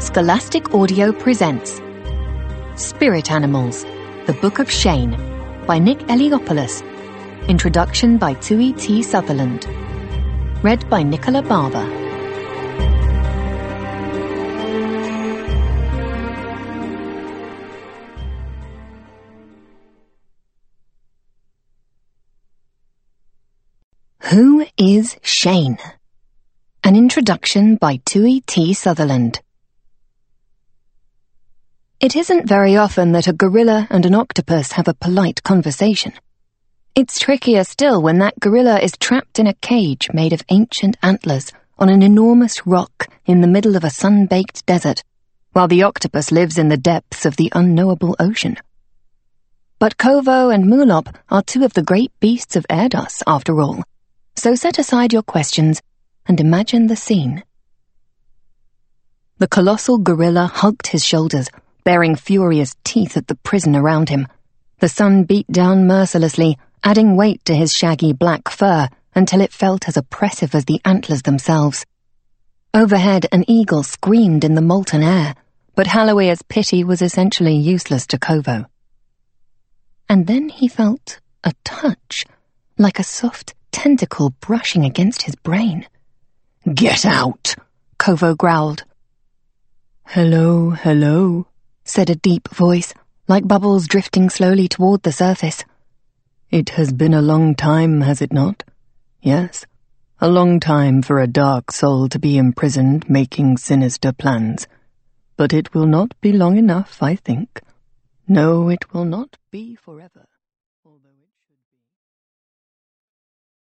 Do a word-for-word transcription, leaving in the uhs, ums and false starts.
Scholastic Audio presents Spirit Animals, The Book of Shane by Nick Eliopoulos. Introduction by Tui T. Sutherland. Read by Nicola Barber. Who is Shane? An introduction by Tui T. Sutherland. It isn't very often that a gorilla and an octopus have a polite conversation. It's trickier still when that gorilla is trapped in a cage made of ancient antlers on an enormous rock in the middle of a sun-baked desert, while the octopus lives in the depths of the unknowable ocean. But Kovo and Mulop are two of the great beasts of Erdos, after all, so set aside your questions and imagine the scene. The colossal gorilla hugged his shoulders, baring furious teeth at the prison around him. The sun beat down mercilessly, adding weight to his shaggy black fur until it felt as oppressive as the antlers themselves. Overhead, an eagle screamed in the molten air, but Halloway's pity was essentially useless to Kovo. And then he felt a touch, like a soft tentacle brushing against his brain. "Get out!" Kovo growled. "Hello, hello," said a deep voice, like bubbles drifting slowly toward the surface. "It has been a long time, has it not? Yes, a long time for a dark soul to be imprisoned making sinister plans. But it will not be long enough, I think. No, it will not be forever."